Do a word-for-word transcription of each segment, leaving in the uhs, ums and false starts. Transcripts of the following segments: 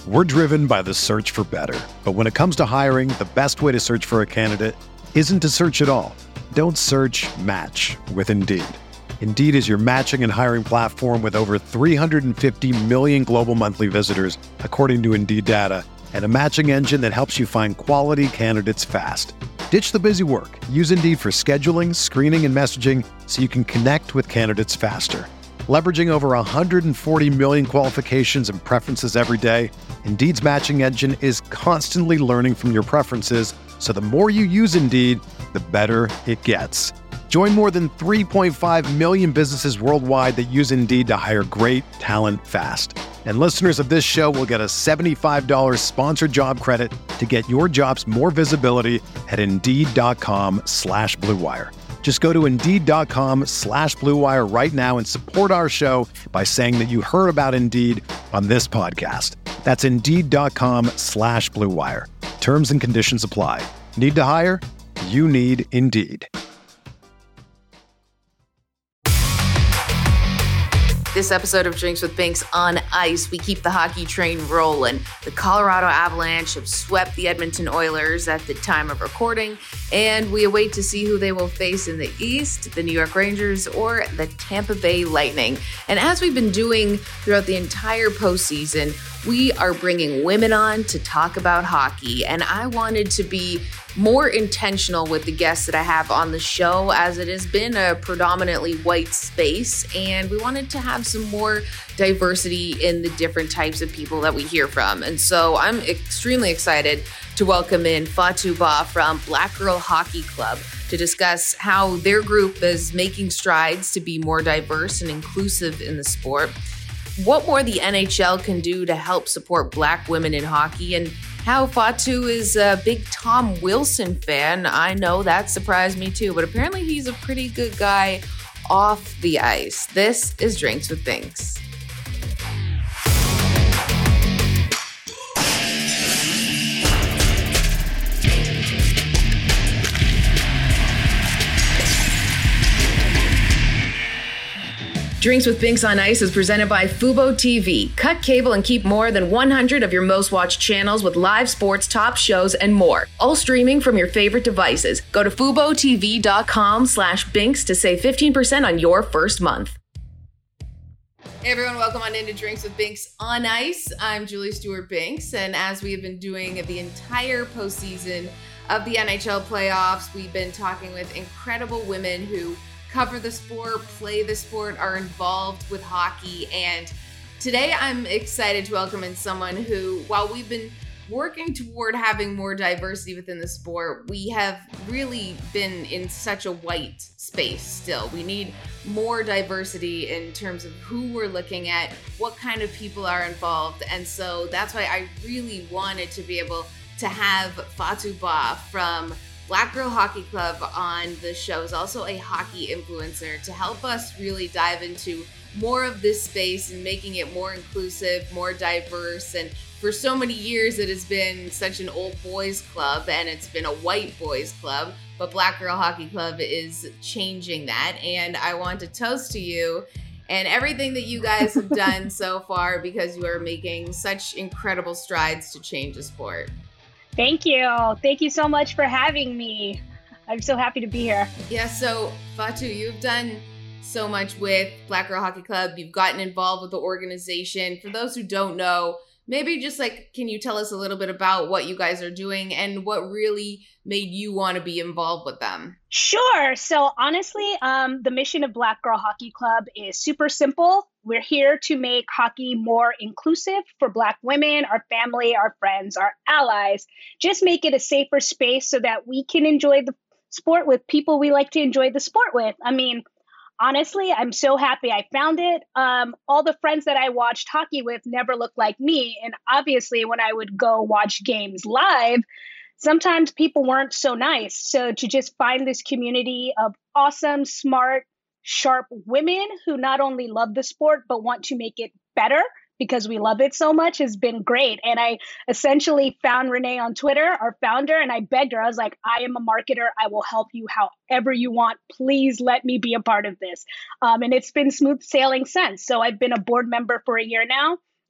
We're driven by the search for better. But when it comes to hiring, the best way to search for a candidate isn't to search at all. Don't search, match with Indeed. Indeed is your matching and hiring platform with over three hundred fifty million global monthly visitors, according to Indeed data, and a matching engine that helps you find quality candidates fast. Ditch the busy work. Use Indeed for scheduling, screening, and messaging so you can connect with candidates faster. Leveraging over one hundred forty million qualifications and preferences every day, Indeed's matching engine is constantly learning from your preferences, so the more you use Indeed, the better it gets. Join more than three point five million businesses worldwide that use Indeed to hire great talent fast. And listeners of this show will get a seventy-five dollars sponsored job credit to get your jobs more visibility at Indeed.com slash Blue Wire. Just go to Indeed.com slash Blue Wire right now and support our show by saying that you heard about Indeed on this podcast. That's Indeed.com slash Blue Wire. Terms and conditions apply. Need to hire? You need Indeed. This episode of Drinks with Binks on ice, we keep the hockey train rolling. The Colorado Avalanche have swept the Edmonton Oilers at the time of recording, and we await to see who they will face in the East, the New York Rangers or the Tampa Bay Lightning. And as we've been doing throughout the entire postseason, we are bringing women on to talk about hockey, and I wanted to be more intentional with the guests that I have on the show, as it has been a predominantly white space, and we wanted to have some more diversity in the different types of people that we hear from. And so I'm extremely excited to welcome in Fatou Ba from Black Girl Hockey Club to discuss how their group is making strides to be more diverse and inclusive in the sport, what more the N H L can do to help support Black women in hockey, and how Fatou is a big Tom Wilson fan. I know that surprised me too, but apparently he's a pretty good guy off the ice. This is Drinks with Binks. Drinks with Binks on Ice is presented by Fubo T V. Cut cable and keep more than one hundred of your most watched channels with live sports, top shows, and more. All streaming from your favorite devices. Go to FuboTV.com slash Binks to save fifteen percent on your first month. Hey everyone, welcome on into Drinks with Binks on Ice. I'm Julie Stewart Binks, and as we have been doing the entire postseason of the N H L playoffs, we've been talking with incredible women who cover the sport, play the sport, are involved with hockey. And today I'm excited to welcome in someone who, while we've been working toward having more diversity within the sport, we have really been in such a white space still. We need more diversity in terms of who we're looking at, what kind of people are involved. And so that's why I really wanted to be able to have Fatou Ba from Black Girl Hockey Club on the show, is also a hockey influencer, to help us really dive into more of this space and making it more inclusive, more diverse. And for so many years, it has been such an old boys club and it's been a white boys club, but Black Girl Hockey Club is changing that. And I want to toast to you and everything that you guys have done so far, because you are making such incredible strides to change the sport. Thank you. Thank you so much for having me. I'm so happy to be here. Yeah, so Fatou, you've done so much with Black Girl Hockey Club. You've gotten involved with the organization. For those who don't know, maybe just like, can you tell us a little bit about what you guys are doing and what really made you want to be involved with them? Sure. So honestly, um, the mission of Black Girl Hockey Club is super simple. We're here to make hockey more inclusive for Black women, our family, our friends, our allies. Just make it a safer space so that we can enjoy the sport with people we like to enjoy the sport with. I mean, honestly, I'm so happy I found it. Um, all the friends that I watched hockey with never looked like me. And obviously, when I would go watch games live, sometimes people weren't so nice. So to just find this community of awesome, smart, sharp women who not only love the sport, but want to make it better because we love it so much has been great. And I essentially found Renee on Twitter, our founder, and I begged her. I was like, I am a marketer. I will help you however you want. Please let me be a part of this. Um, and it's been smooth sailing since. So I've been a board member for a year now.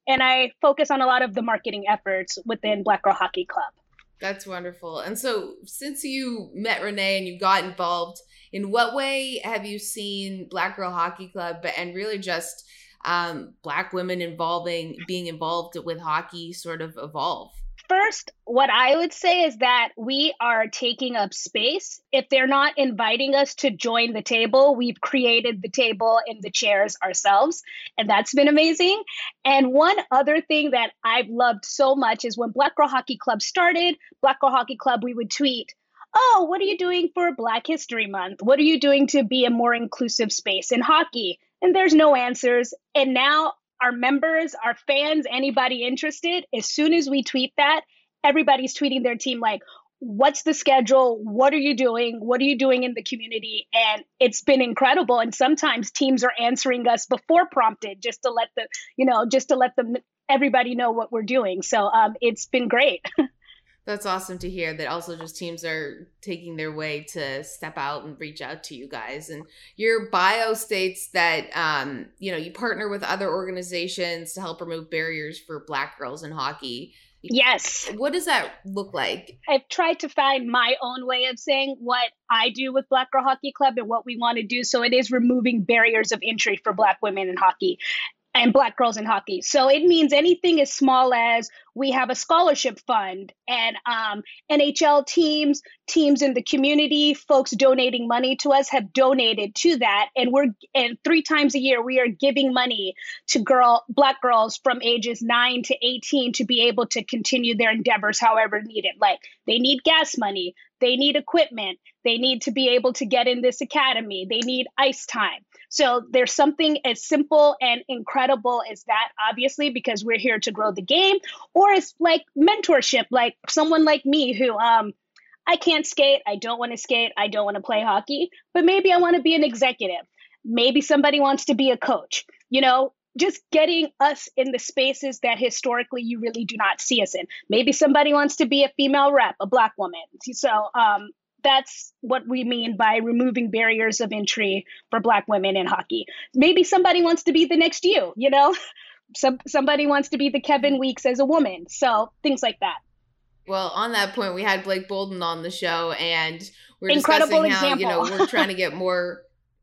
and I focus on a lot of the marketing efforts within Black Girl Hockey Club. That's wonderful. And so since you met Renee and you got involved, in what way have you seen Black Girl Hockey Club and really just um, Black women involving, being involved with hockey sort of evolve? First, what I would say is that we are taking up space. If they're not inviting us to join the table, we've created the table and the chairs ourselves, and that's been amazing. And one other thing that I've loved so much is when Black Girl Hockey Club started, Black Girl Hockey Club, we would tweet, oh, what are you doing for Black History Month? What are you doing to be a more inclusive space in hockey? And there's no answers. And now our members, our fans, anybody interested, as soon as we tweet that, everybody's tweeting their team like, what's the schedule? What are you doing? What are you doing in the community? And it's been incredible. And sometimes teams are answering us before prompted just to let the, you know, just to let them, everybody know what we're doing. So um, it's been great. That's awesome to hear that also just teams are taking their way to step out and reach out to you guys. And your bio states that, um, you know, you partner with other organizations to help remove barriers for Black girls in hockey. Yes. What does that look like? I've tried to find my own way of saying what I do with Black Girl Hockey Club and what we want to do. So it is removing barriers of entry for Black women in hockey and Black girls in hockey. So it means anything as small as we have a scholarship fund and um, N H L teams, teams in the community, folks donating money to us have donated to that. And we're and three times a year, we are giving money to girl Black girls from ages nine to eighteen to be able to continue their endeavors however needed. Like they need gas money, they need equipment, they need to be able to get in this academy, they need ice time. So there's something as simple and incredible as that, obviously, because we're here to grow the game, or it's like mentorship, like someone like me who um, I can't skate, I don't want to skate, I don't want to play hockey, but maybe I want to be an executive. Maybe somebody wants to be a coach, you know, just getting us in the spaces that historically you really do not see us in. Maybe somebody wants to be a female rep, a Black woman. So um, that's what we mean by removing barriers of entry for Black women in hockey. Maybe somebody wants to be the next you, you know, Some, somebody wants to be the Kevin Weeks as a woman. So things like that. Well, on that point, we had Blake Bolden on the show and we're Incredible discussing how, example. you know, we're trying to get more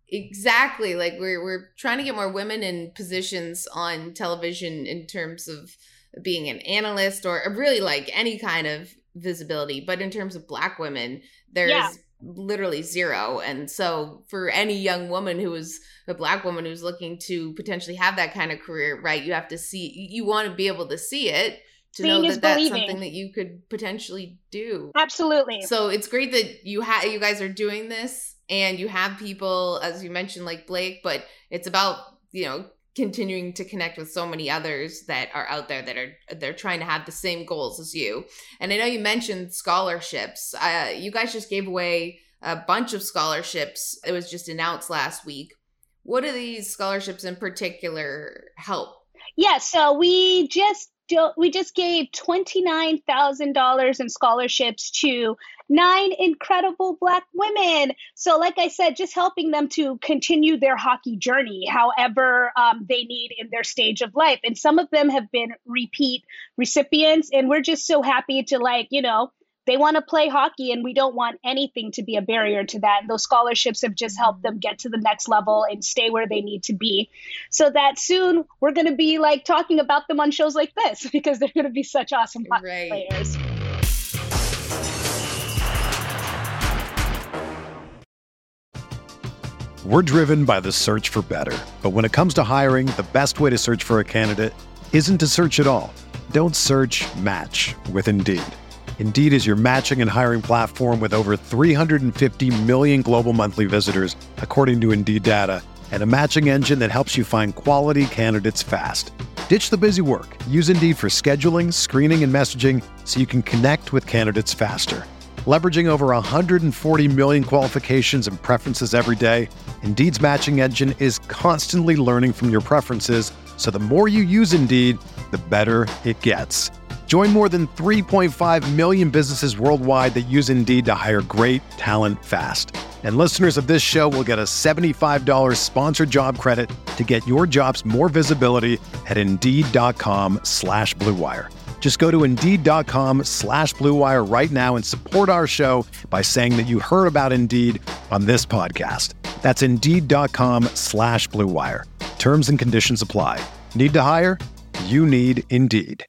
exactly like we're, we're trying to get more women in positions on television in terms of being an analyst or really like any kind of visibility. But in terms of Black women, there's yeah. literally zero. And so for any young woman who is a Black woman who's looking to potentially have that kind of career, right, you have to see, you want to be able to see it to Seeing know that that's believing. something that you could potentially do. Absolutely. So it's great that you have, you guys are doing this and you have people, as you mentioned, like Blake, but it's about, you know, continuing to connect with so many others that are out there that are they're trying to have the same goals as you. And I know you mentioned scholarships. Uh, you guys just gave away a bunch of scholarships. It was just announced last week. What do these scholarships in particular help? Yeah, so we just we just gave twenty-nine thousand dollars in scholarships to nine incredible Black women. So like I said, just helping them to continue their hockey journey, however um, they need in their stage of life. And some of them have been repeat recipients. And we're just so happy to like, you know, they want to play hockey and we don't want anything to be a barrier to that. And those scholarships have just helped them get to the next level and stay where they need to be. So that soon we're going to be like talking about them on shows like this because they're going to be such awesome hockey right. players. We're driven by the search for better. But when it comes to hiring, the best way to search for a candidate isn't to search at all. Don't search, match with Indeed. Indeed is your matching and hiring platform with over three hundred fifty million global monthly visitors, according to Indeed data, and a matching engine that helps you find quality candidates fast. Ditch the busy work. Use Indeed for scheduling, screening, and messaging so you can connect with candidates faster. Leveraging over one hundred forty million qualifications and preferences every day, Indeed's matching engine is constantly learning from your preferences, so the more you use Indeed, the better it gets. Join more than three point five million businesses worldwide that use Indeed to hire great talent fast. And listeners of this show will get a seventy-five dollars sponsored job credit to get your jobs more visibility at Indeed.com slash Blue Wire. Just go to Indeed.com slash Blue Wire right now and support our show by saying that you heard about Indeed on this podcast. That's Indeed.com slash Blue Wire. Terms and conditions apply. Need to hire? You need Indeed.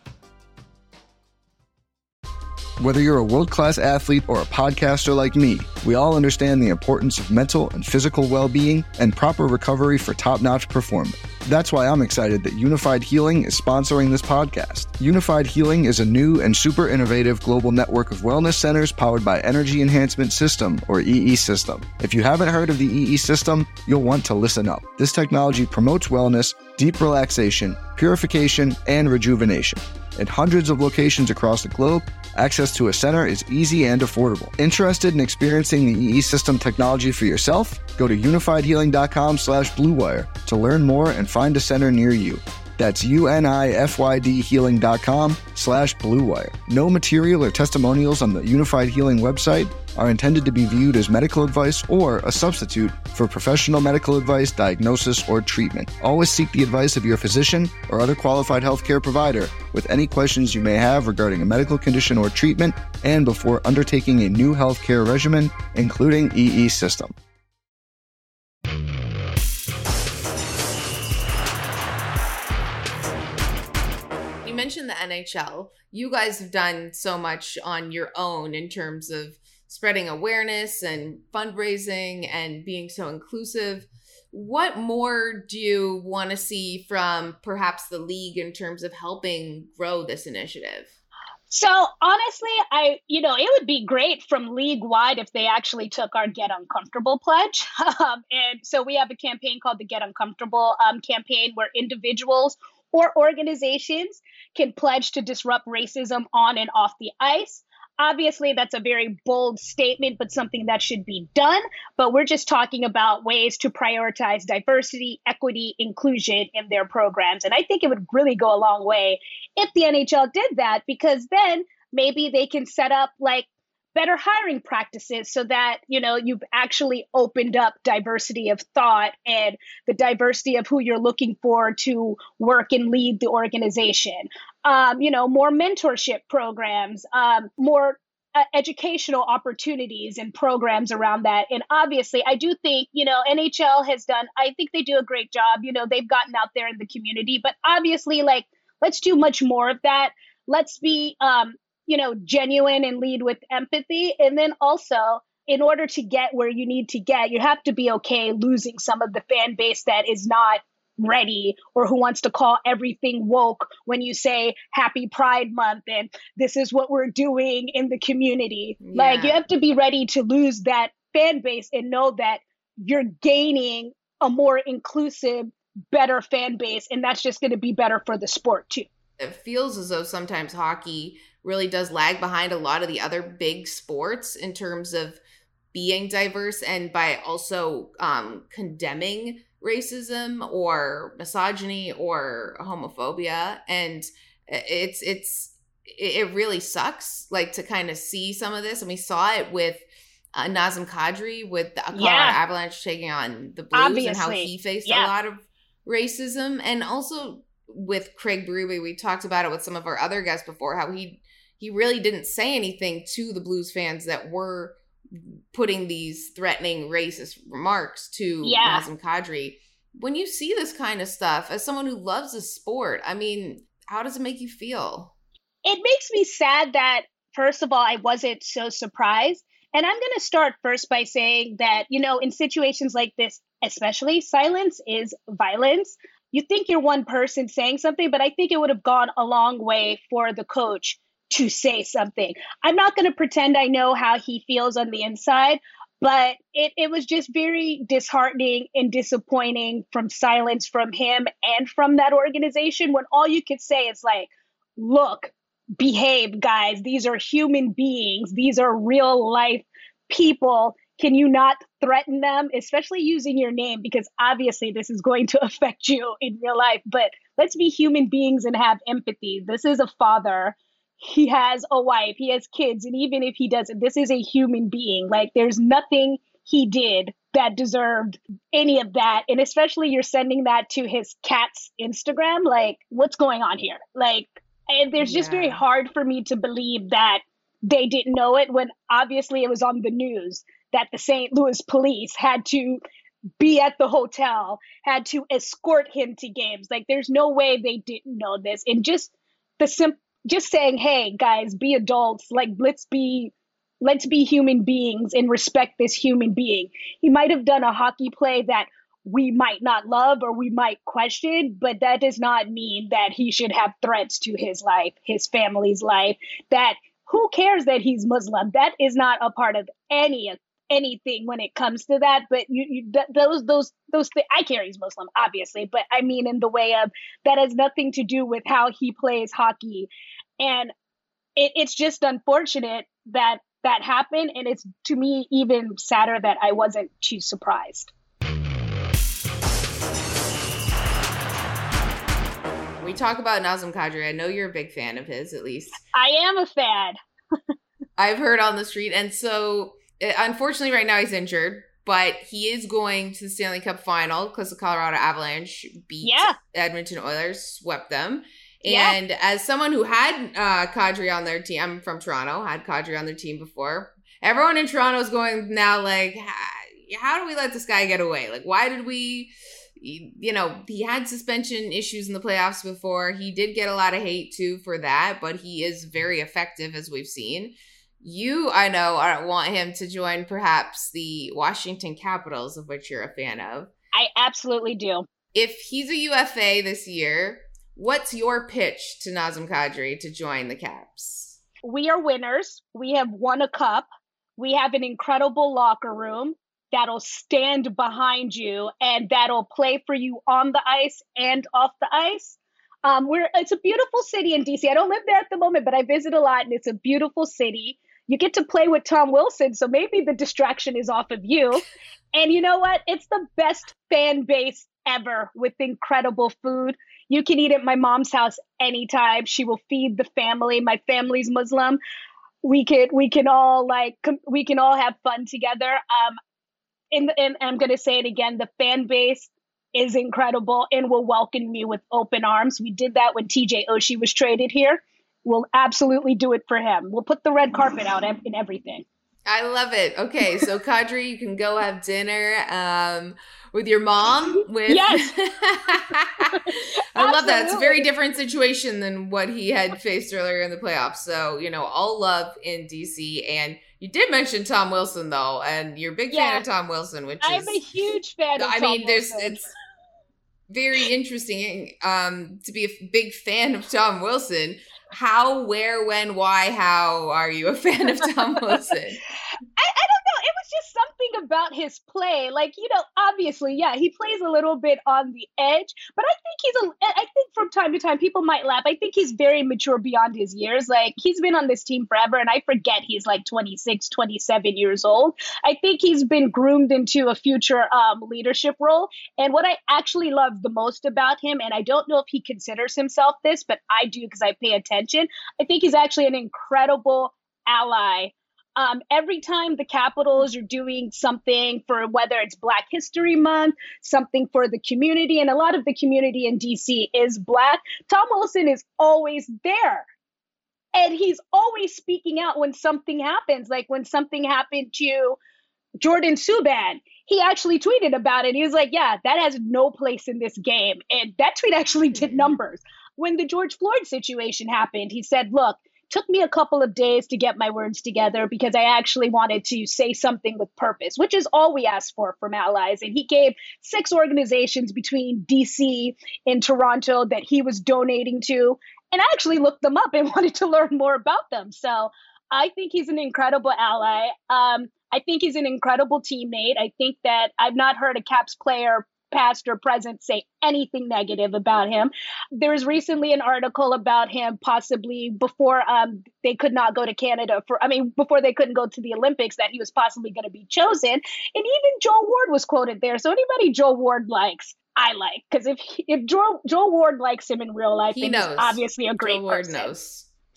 Whether you're a world-class athlete or a podcaster like me, we all understand the importance of mental and physical well-being and proper recovery for top-notch performance. That's why I'm excited that Unified Healing is sponsoring this podcast. Unified Healing is a new and super innovative global network of wellness centers powered by Energy Enhancement System, or E E System. If you haven't heard of the E E System, you'll want to listen up. This technology promotes wellness, deep relaxation, purification, and rejuvenation. At hundreds of locations across the globe, access to a center is easy and affordable. Interested in experiencing the E E System technology for yourself? Go to unifiedhealing.com slash Blue Wire to learn more and find a center near you. That's U-N-I-F-Y-D healing.com slash Blue Wire. No material or testimonials on the Unified Healing website are intended to be viewed as medical advice or a substitute for professional medical advice, diagnosis, or treatment. Always seek the advice of your physician or other qualified healthcare provider with any questions you may have regarding a medical condition or treatment and before undertaking a new healthcare regimen, including E E System. You mentioned the N H L. You guys have done so much on your own in terms of spreading awareness and fundraising and being so inclusive. What more do you want to see from perhaps the league in terms of helping grow this initiative? So honestly, I, you know, it would be great from league wide if they actually took our Get Uncomfortable pledge. Um, and so we have a campaign called the Get Uncomfortable um, campaign, where individuals or organizations can pledge to disrupt racism on and off the ice. Obviously, that's a very bold statement, but something that should be done. But we're just talking about ways to prioritize diversity, equity, inclusion in their programs. And I think it would really go a long way if the N H L did that, because then maybe they can set up like better hiring practices so that, you know, you've actually opened up diversity of thought and the diversity of who you're looking for to work and lead the organization. Um, you know, more mentorship programs, um, more uh, educational opportunities and programs around that. And obviously, I do think, you know, N H L has done, I think they do a great job. You know, they've gotten out there in the community, but obviously, like, let's do much more of that. Let's be, um, you know, genuine and lead with empathy. And then also, in order to get where you need to get, you have to be okay losing some of the fan base that is not ready or who wants to call everything woke when you say Happy Pride Month and this is what we're doing in the community. Yeah. Like, you have to be ready to lose that fan base and know that you're gaining a more inclusive, better fan base. And that's just going to be better for the sport too. It feels as though sometimes hockey really does lag behind a lot of the other big sports in terms of being diverse, and by also um, condemning racism or misogyny or homophobia. And it's it's it really sucks, like, to kind of see some of this. And we saw it with uh, Nazem Kadri with the Colorado yeah. Avalanche taking on the Blues. Obviously. And how he faced yeah. a lot of racism. And also with Craig Berube, we talked about it with some of our other guests before, how he he really didn't say anything to the Blues fans that were putting these threatening racist remarks to yeah. Nazem Kadri. When you see this kind of stuff, as someone who loves the sport, I mean, how does it make you feel? It makes me sad that, first of all, I wasn't so surprised. And I'm going to start first by saying that, you know, in situations like this, especially, silence is violence. You think you're one person saying something, but I think it would have gone a long way for the coach to say something. I'm not going to pretend I know how he feels on the inside, but it, it was just very disheartening and disappointing from silence from him and from that organization, when all you could say is like, look, behave, guys. These are human beings. These are real life people. Can you not threaten them, especially using your name? Because obviously this is going to affect you in real life. But let's be human beings and have empathy. This is a father. He has a wife. He has kids. And even if he doesn't, this is a human being. Like, there's nothing he did that deserved any of that. And especially you're sending that to his cat's Instagram. Like, what's going on here? Like, and there's just Yeah. very hard for me to believe that they didn't know it when obviously it was on the news that the Saint Louis police had to be at the hotel, had to escort him to games. Like, there's no way they didn't know this. And just the sim- just saying, hey, guys, be adults. Like, let's be let's be human beings and respect this human being. He might have done a hockey play that we might not love or we might question, but that does not mean that he should have threats to his life, his family's life. That who cares that he's Muslim? That is not a part of any anything when it comes to that. But you, you th- those those those th- I care he's Muslim, obviously, but I mean in the way of that has nothing to do with how he plays hockey, and it, it's just unfortunate that that happened, and it's to me even sadder that I wasn't too surprised. We talk about Nazem Kadri. I know you're a big fan of his, at least. I am a fan. I've heard on the street. And so, unfortunately, right now he's injured, but he is going to the Stanley Cup final because the Colorado Avalanche beat Yeah. Edmonton Oilers, swept them. Yeah. And as someone who had uh, Kadri on their team, I'm from Toronto, had Kadri on their team before. Everyone in Toronto is going now like, how do we let this guy get away? Like, why did we... You know, he had suspension issues in the playoffs before. He did get a lot of hate, too, for that, but he is very effective, as we've seen. You, I know, want him to join perhaps the Washington Capitals, of which you're a fan of. I absolutely do. If he's a U F A this year, what's your pitch to Nazem Kadri to join the Caps? We are winners. We have won a cup. We have an incredible locker room that'll stand behind you and that'll play for you on the ice and off the ice. Um, we're it's a beautiful city in D C. I don't live there at the moment, but I visit a lot, and it's a beautiful city. You get to play with Tom Wilson, so maybe the distraction is off of you. And you know what? It's the best fan base ever with incredible food. You can eat at my mom's house anytime. She will feed the family. My family's Muslim. We could we can all like com- we can all have fun together. Um, And, and I'm going to say it again, the fan base is incredible and will welcome me with open arms. We did that when T J Oshie was traded here. We'll absolutely do it for him. We'll put the red carpet out and everything. I love it. Okay, so Kadri, you can go have dinner um, with your mom. With Yes. I love that. It's a very different situation than what he had faced earlier in the playoffs. So, you know, all love in D C. And you did mention Tom Wilson, though, and you're a big Yeah. fan of Tom Wilson, which I'm is... a huge fan of I Tom mean, there's Wilson. it's very interesting um, to be a big fan of Tom Wilson. How, where, when, why, how are you a fan of Tom Wilson? I, I don't know. It was just something about his play. Like, you know, obviously, yeah, he plays a little bit on the edge, but I think he's a, I think from time to time, people might laugh. I think he's very mature beyond his years. Like, he's been on this team forever, and I forget he's like twenty-six, twenty-seven years old. I think he's been groomed into a future um, leadership role. And what I actually love the most about him, and I don't know if he considers himself this, but I do because I pay attention, I think he's actually an incredible ally. Um, every time the Capitals are doing something for whether it's Black History Month, something for the community, and a lot of the community in D C is Black, Tom Wilson is always there. And he's always speaking out when something happens, like when something happened to Jordan Subban. He actually tweeted about it. He was like, yeah, that has no place in this game. And that tweet actually did numbers. When the George Floyd situation happened, he said, look, took me a couple of days to get my words together because I actually wanted to say something with purpose, which is all we asked for from allies. And he gave six organizations between D C and Toronto that he was donating to. And I actually looked them up and wanted to learn more about them. So I think he's an incredible ally. Um, I think he's an incredible teammate. I think that I've not heard a Caps player, past or present, say anything negative about him. There was recently an article about him possibly before um, they could not go to Canada for, I mean, before they couldn't go to the Olympics, that he was possibly going to be chosen. And even Joe Ward was quoted there. So anybody Joe Ward likes, I like. Because if if Joe, Joe Ward likes him in real life, He then knows. he's obviously a great Joe Ward person. knows.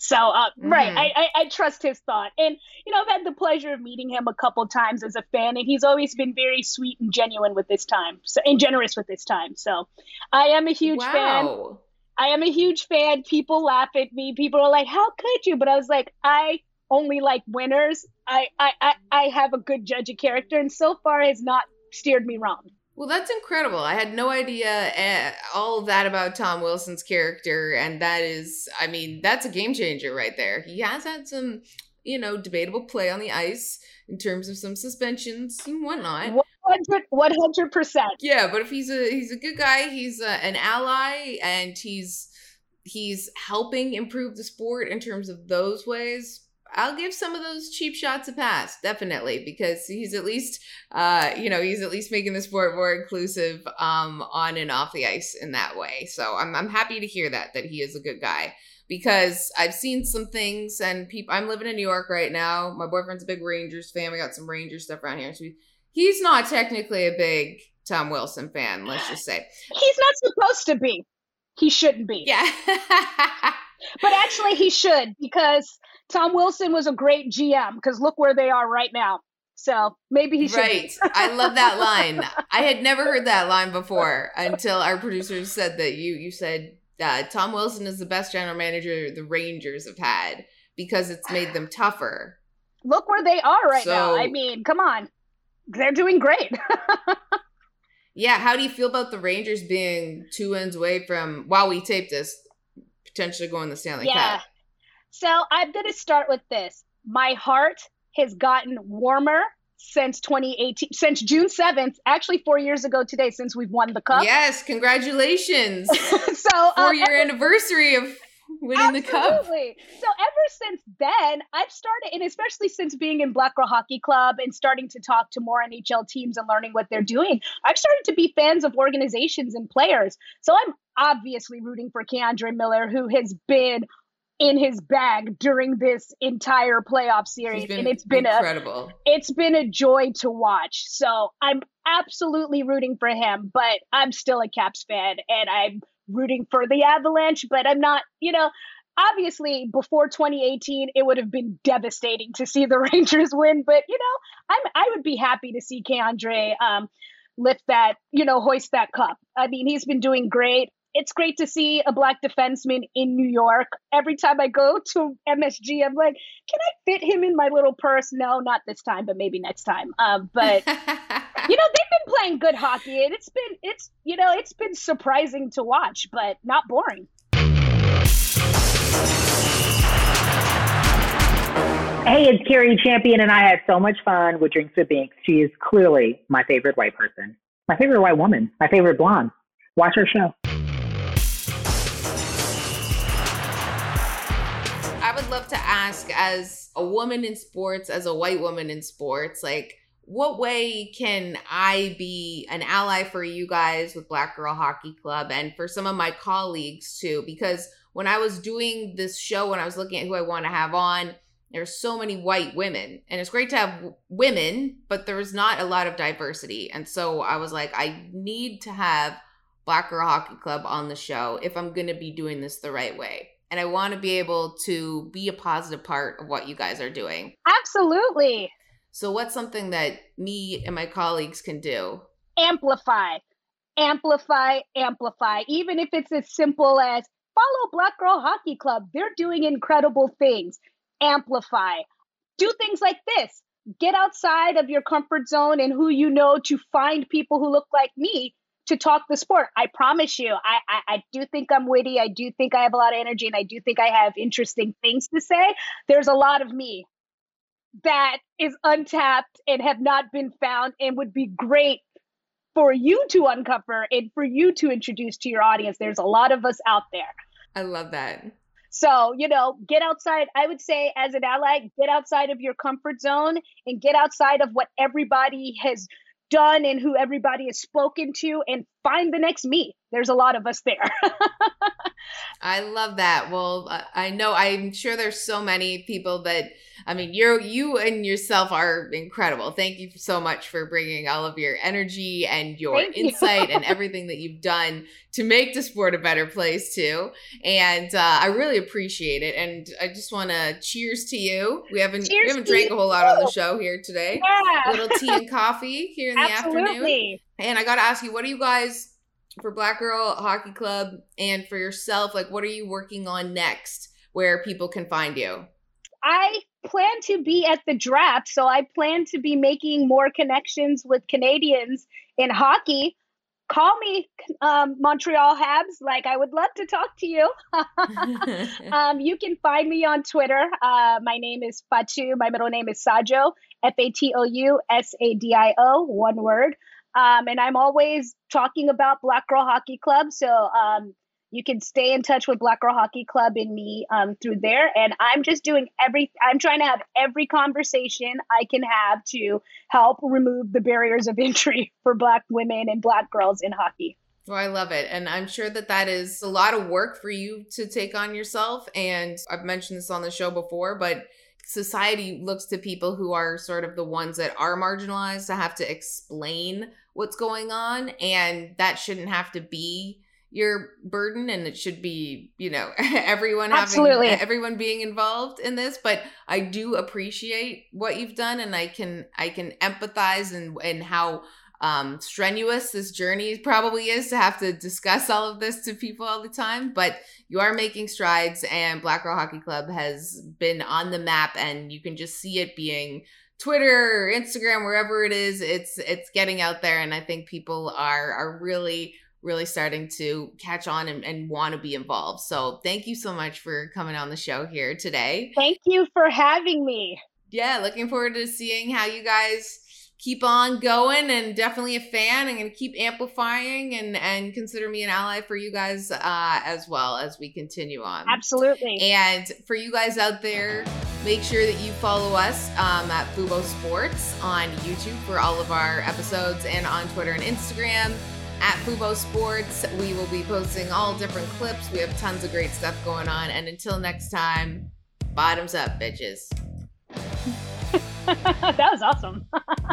So, uh, Mm-hmm. right, I, I, I trust his thought. And, you know, I've had the pleasure of meeting him a couple times as a fan, and he's always been very sweet and genuine with his time, so, and generous with his time. So I am a huge wow. fan. I am a huge fan. People laugh at me. People are like, how could you? But I was like, I only like winners. I, I, I, I have a good judge of character, and so far has not steered me wrong. Well, that's incredible. I had no idea uh, all of that about Tom Wilson's character. And that is, I mean, that's a game changer right there. He has had some, you know, debatable play on the ice in terms of some suspensions and whatnot. one hundred percent. Yeah, but if he's a he's a good guy, he's a, an ally, and he's he's helping improve the sport in terms of those ways, I'll give some of those cheap shots a pass, definitely, because he's at least, uh, you know, he's at least making the sport more inclusive um, on and off the ice in that way. So I'm I'm happy to hear that, that he is a good guy, because I've seen some things, and people, I'm living in New York right now. My boyfriend's a big Rangers fan. We got some Rangers stuff around here. So we, he's not technically a big Tom Wilson fan, let's just say. He's not supposed to be. He shouldn't be. Yeah. But actually he should, because Tom Wilson was a great G M, because look where they are right now. So maybe he should. Right. I love that line. I had never heard that line before until our producers said that you you said uh, Tom Wilson is the best general manager the Rangers have had because it's made them tougher. Look where they are right So- now. I mean, come on. They're doing great. Yeah, how do you feel about the Rangers being two wins away from, while we tape this, potentially going the Stanley Yeah. Cup? So I'm going to start with this. My heart has gotten warmer since twenty eighteen, since June seventh, actually four years ago today, since we've won the cup. Yes, congratulations. So uh, For your ever- anniversary of winning the cup. Absolutely. So ever since then, I've started, and especially since being in Black Girl Hockey Club and starting to talk to more N H L teams and learning what they're doing, I've started to be fans of organizations and players. So I'm obviously rooting for K'Andre Miller, who has been in his bag during this entire playoff series, He's been and it's been incredible. a it's been a joy to watch. So I'm absolutely rooting for him, but I'm still a Caps fan, and I'm rooting for the Avalanche, but I'm not, you know, obviously before twenty eighteen, it would have been devastating to see the Rangers win, but you know, I'm, I would be happy to see K'Andre um, lift that, you know, hoist that cup. I mean, he's been doing great. It's great to see a Black defenseman in New York. Every time I go to M S G, I'm like, can I fit him in my little purse? No, not this time, but maybe next time. Um, but you know, they've been playing good hockey, and it's been, it's, you know, it's been surprising to watch, but not boring. Hey, it's Carrie Champion, and I had so much fun with Drinks with Binks. She is clearly my favorite white person, my favorite white woman, my favorite blonde. Watch her show. I would love to ask, as a woman in sports, as a white woman in sports, like, what way can I be an ally for you guys with Black Girl Hockey Club and for some of my colleagues too? Because when I was doing this show, when I was looking at who I want to have on, there's so many white women, and it's great to have women, but there's not a lot of diversity. And so I was like, I need to have Black Girl Hockey Club on the show if I'm going to be doing this the right way. And I want to be able to be a positive part of what you guys are doing. Absolutely. So what's something that me and my colleagues can do? Amplify, amplify, amplify. Even if it's as simple as follow Black Girl Hockey Club. They're doing incredible things. Amplify. Do things like this. Get outside of your comfort zone and who you know to find people who look like me to talk the sport. I promise you, I, I, I do think I'm witty. I do think I have a lot of energy, and I do think I have interesting things to say. There's a lot of me that is untapped and have not been found, and would be great for you to uncover and for you to introduce to your audience. There's a lot of us out there. I love that. So, you know, get outside. I would say as an ally, get outside of your comfort zone and get outside of what everybody has done and who everybody has spoken to, and find the next me. There's a lot of us there. I love that. Well, I know, I'm sure there's so many people that, I mean, you're, you and yourself are incredible. Thank you so much for bringing all of your energy and your Thank insight you. and everything that you've done to make the sport a better place too. And uh, I really appreciate it. And I just want to cheers to you. We haven't, Cheers we haven't to drank you. a whole lot on the show here today. Yeah. A little tea and coffee here in the afternoon. Absolutely. And I got to ask you, what do you guys, for Black Girl Hockey Club and for yourself, like what are you working on next where people can find you? I plan to be at the draft, so I plan to be making more connections with Canadians in hockey. Call me, um, Montreal Habs. Like, I would love to talk to you. um, you can find me on Twitter. Uh, my name is Fatou. My middle name is Sadio, F A T O U S A D I O, one word. Um, and I'm always talking about Black Girl Hockey Club. So um, you can stay in touch with Black Girl Hockey Club and me um, through there. And I'm just doing every, I'm trying to have every conversation I can have to help remove the barriers of entry for Black women and Black girls in hockey. Well, I love it. And I'm sure that that is a lot of work for you to take on yourself. And I've mentioned this on the show before, but society looks to people who are sort of the ones that are marginalized to have to explain what's going on. And that shouldn't have to be your burden. And it should be, you know, everyone Absolutely. having, everyone being involved in this. But I do appreciate what you've done. And I can, I can empathize and, and how um, strenuous this journey probably is to have to discuss all of this to people all the time. But you are making strides, and Black Girl Hockey Club has been on the map, and you can just see it being Twitter or Instagram, wherever it is, it's it's getting out there. And I think people are are really, really starting to catch on and, and want to be involved. So thank you so much for coming on the show here today. Thank you for having me. Yeah, looking forward to seeing how you guys keep on going, and definitely a fan. I'm going to keep amplifying and, and consider me an ally for you guys uh, as well as we continue on. Absolutely. And for you guys out there, make sure that you follow us um, at Fubo Sports on YouTube for all of our episodes, and on Twitter and Instagram at Fubo Sports. We will be posting all different clips. We have tons of great stuff going on. And until next time, bottoms up, bitches. That was awesome.